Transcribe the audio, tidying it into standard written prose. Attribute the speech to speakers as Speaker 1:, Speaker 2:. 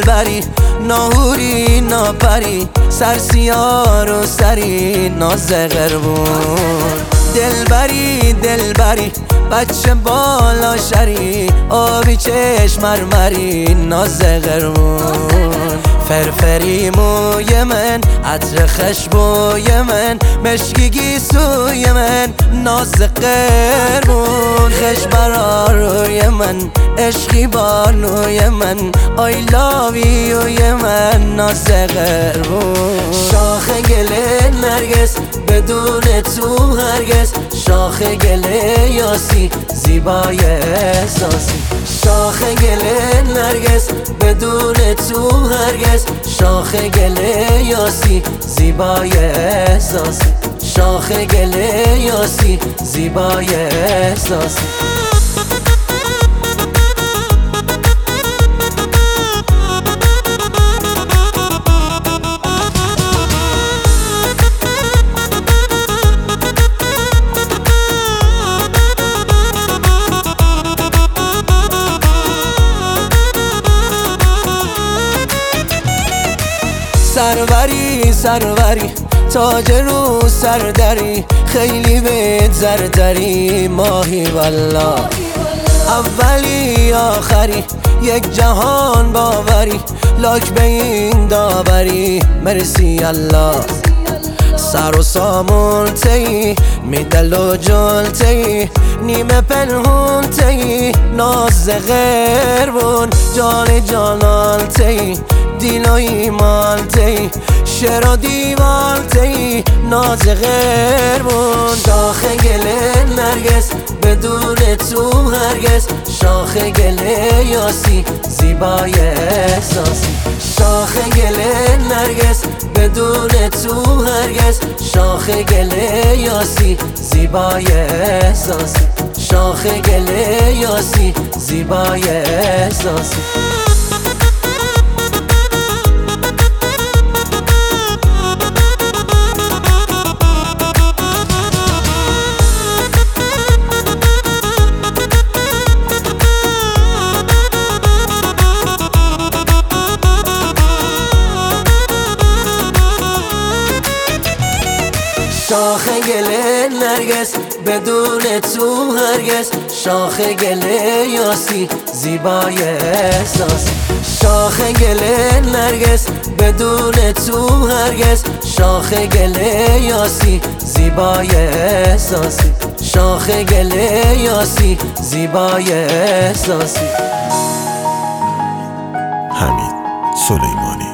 Speaker 1: دلبری ناهوری ناپری سرسیار و سری ناز قربون دلبری دلبری بچه بالا شری آبی چشم مرمری ناز قربون فرفری موی من عطر خشبوی من مشکی گیسوی من ناز قربون خش برا روی من عشقی بانوی من I love you من ناز قربون شاخ گل نرگس بدون تو هرگز شاخ گل یاسی زیبای احساسی شاخ گل نرگس بدون تو هرگز شاخ گل یاسی زیبای احساسی شاخ گل یاسی زیبای احساسی سروری سروری تاج رو سردری خیلی بهت زردری ماهی والله اولی آخری یک جهان باوری لاک به این داوری مرسی الله سر و سامون تی میدل و جل تی نیمه پنهون تی ناز غربون جان جانان تی دیل و ایمان تی شعر و دیوان تی ناز غربون شاخ گل نرگس بدون تو هرگز شاخ گل یاسی زیبای احساسی شاخ گل نرگس بدون تو هرگز شاخ گل یاسی زیبای احساسی شاخ گل یاسی زیبای احساسی شاخ گل نرگس بدون تو هرگز شاخ گل یاسی زیبای احساسی شاخ گل نرگس بدون تو هرگز شاخ گل یاسی زیبای احساسی شاخ گل یاسی زیبای احساسی
Speaker 2: حمید سلیمانی